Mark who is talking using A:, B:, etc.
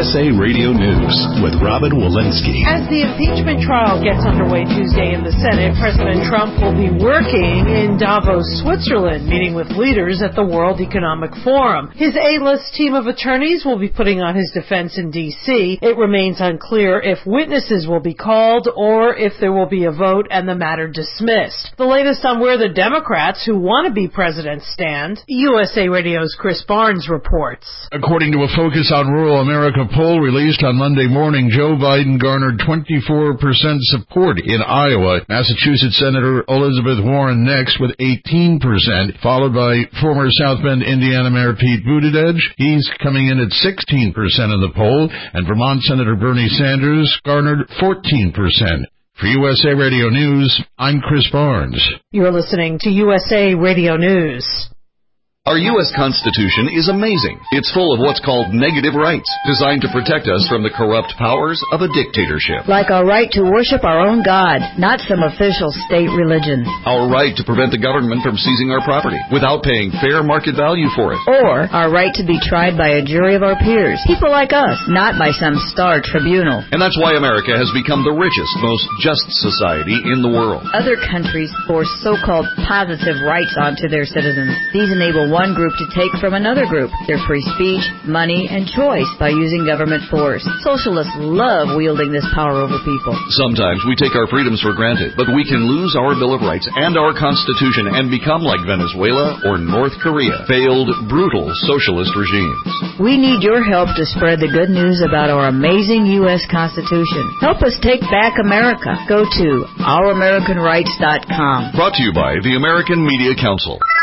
A: USA Radio News with Robin Walensky.
B: As the impeachment trial gets underway Tuesday in the Senate, President Trump will be working in Davos, Switzerland, meeting with leaders at the World Economic Forum. His A-list team of attorneys will be putting on his defense in D.C. It remains unclear if witnesses will be called or if there will be a vote and the matter dismissed. The latest on where the Democrats who want to be president stand, USA Radio's Chris Barnes reports.
C: According to a Focus on Rural America poll released on Monday morning, Joe Biden garnered 24% support in Iowa. Massachusetts Senator Elizabeth Warren next with 18%, followed by former South Bend, Indiana Mayor Pete Buttigieg. He's coming in at 16% of the poll, and Vermont Senator Bernie Sanders garnered 14%. For USA Radio News, I'm Chris Barnes.
B: You're listening to USA Radio News.
D: Our U.S. Constitution is amazing. It's full of what's called negative rights, designed to protect us from the corrupt powers of a dictatorship.
E: Like our right to worship our own God, not some official state religion.
D: Our right to prevent the government from seizing our property without paying fair market value for it.
E: Or our right to be tried by a jury of our peers, people like us, not by some star tribunal.
D: And that's why America has become the richest, most just society in the world.
E: Other countries force so-called positive rights onto their citizens. These enable one group to take from another group their free speech, money, and choice by using government force. Socialists love wielding this power over people.
D: Sometimes we take our freedoms for granted, but we can lose our Bill of Rights and our Constitution and become like Venezuela or North Korea, failed, brutal socialist regimes.
E: We need your help to spread the good news about our amazing U.S. Constitution. Help us take back America. Go to ouramericanrights.com.
D: Brought to you by the American Media Council.